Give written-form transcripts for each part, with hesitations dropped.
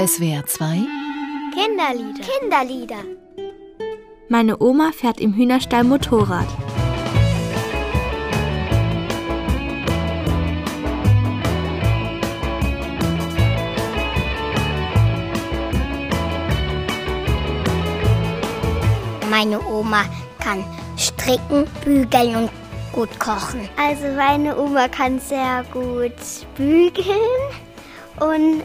SWR 2 Kinderlieder. Meine Oma fährt im Hühnerstall Motorrad. Meine Oma kann stricken, bügeln und gut kochen. Also meine Oma kann sehr gut bügeln und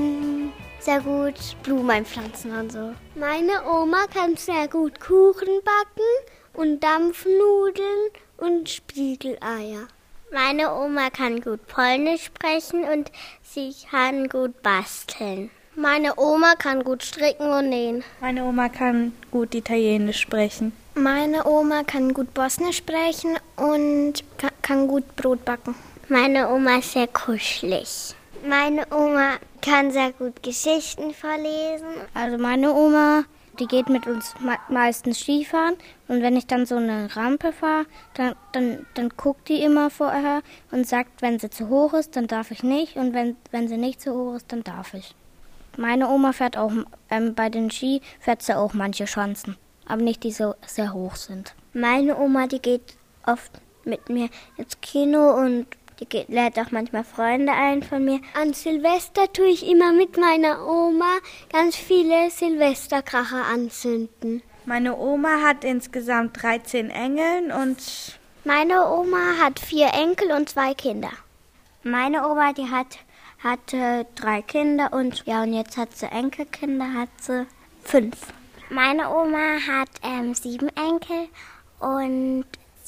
sehr gut Blumen pflanzen und so. Meine Oma kann sehr gut Kuchen backen und Dampfnudeln und Spiegeleier. Meine Oma kann gut Polnisch sprechen und sie kann gut basteln. Meine Oma kann gut stricken und nähen. Meine Oma kann gut Italienisch sprechen. Meine Oma kann gut Bosnisch sprechen und kann gut Brot backen. Meine Oma ist sehr kuschelig. Meine Oma kann sehr gut Geschichten vorlesen. Also meine Oma, die geht mit uns meistens Skifahren. Und wenn ich dann so eine Rampe fahre, dann guckt die immer vorher und sagt, wenn sie zu hoch ist, dann darf ich nicht. Und wenn sie nicht zu hoch ist, dann darf ich. Meine Oma fährt auch, bei den Ski fährt sie auch manche Schanzen, aber nicht die so sehr hoch sind. Meine Oma, die geht oft mit mir ins Kino und die lädt auch manchmal Freunde ein von mir. An Silvester tue ich immer mit meiner Oma ganz viele Silvesterkracher anzünden. Meine Oma hat insgesamt 13 Enkel und... Meine Oma hat 4 Enkel und 2 Kinder. Meine Oma, die hatte 3 Kinder und jetzt hat sie Enkelkinder, hat sie 5. Meine Oma hat 7 Enkel und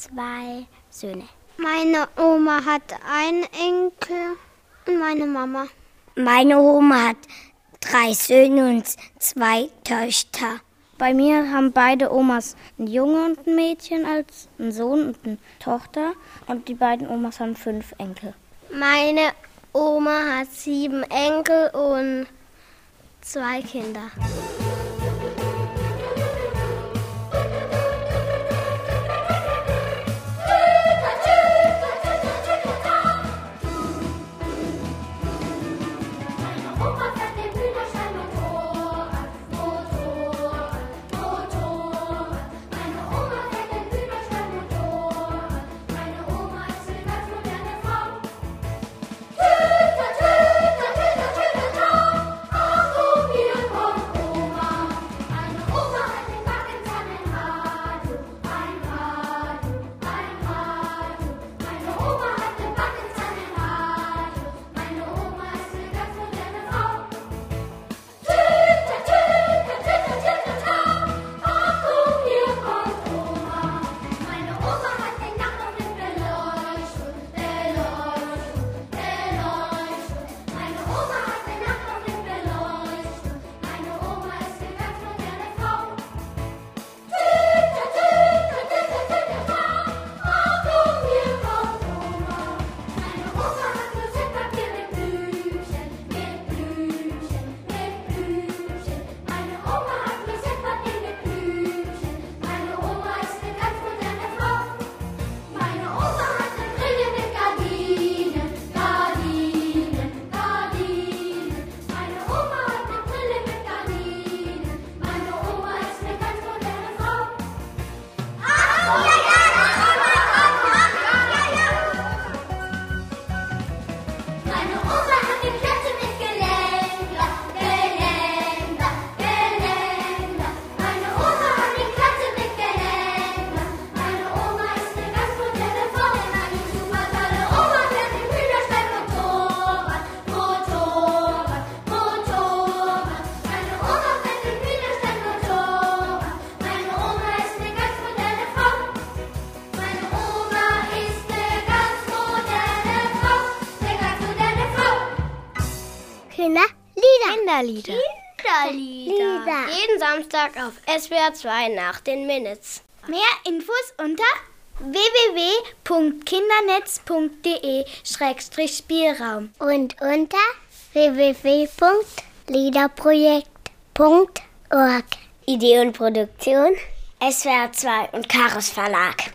2 Söhne. Meine Oma hat einen Enkel und meine Mama. Meine Oma hat 3 Söhne und 2 Töchter. Bei mir haben beide Omas einen Junge und ein Mädchen als einen Sohn und eine Tochter. Und die beiden Omas haben 5 Enkel. Meine Oma hat 7 Enkel und 2 Kinder. Kinderlieder. Jeden Samstag auf SWR 2 nach den Minutes. Mehr Infos unter www.kindernetz.de/Spielraum und unter www.liederprojekt.org. Idee und Produktion SWR 2 und Karos Verlag.